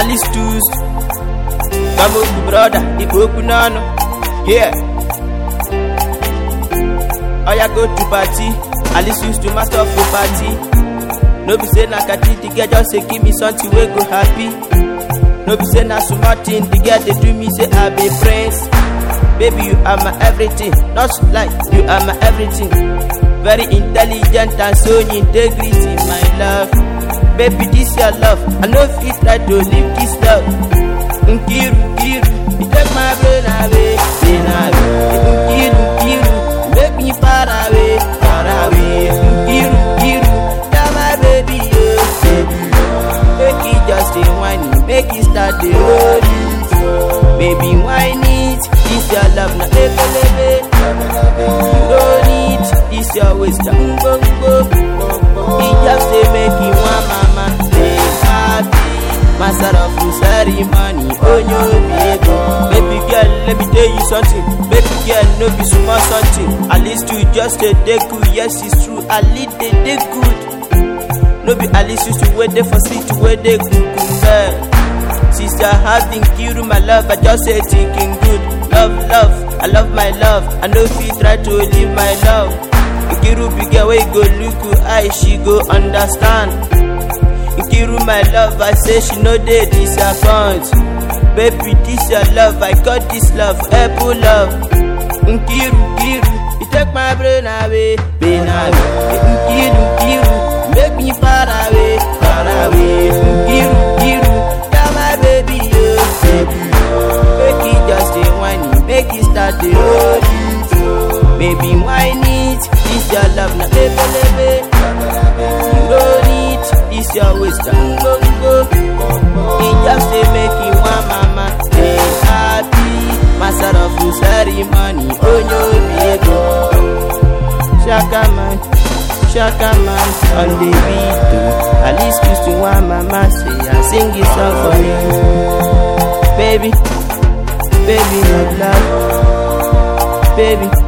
Alice Tools. Come on, brother, it open on. Yeah. I go to party. Alice used to master for party. No be say na kati the girl just say give me something we go happy. No be say na Martin the girl they do me say I be friends. Baby you are my everything, not like you are my everything. Very intelligent and so integrity my love. Baby this your love, I know fit try to live this love. Nkiru, you take my brain away, Nkiru, make me far away. Nkiru, you're my baby, baby. Make it just stay whiny, make it start the road. Baby whine it, this your love na ebelebe. You don't need this your wisdom, it just say make you want mama stay happy. Master of the ceremony, oh no baby girl, let me tell you something. Baby girl, no be small something. At least you just a day good, yes it's true. At least they did good. No be at least used to wait there for sweet to wait they good. Sister having you my love, I just say thinking good. Love, I love my love. I know if you try to leave my love. Nkiru big girl, way go look who I she go understand. Nkiru my love, I say she know they disappoint. Baby this your love, I got this love, apple love. Nkiru, you take my brain away, Nkiru, make me far away. Nkiru, you're my baby, baby. Make it just stay whiny, make it start the road. Baby whine it, this your love na ebelebe. You don't need this your wisdom, it just say make you want mama stay happy. Master of the ceremony, oh no baby. Shaka man on the beat too. At least used to want mama say I sing it song for you. Baby, my love, baby.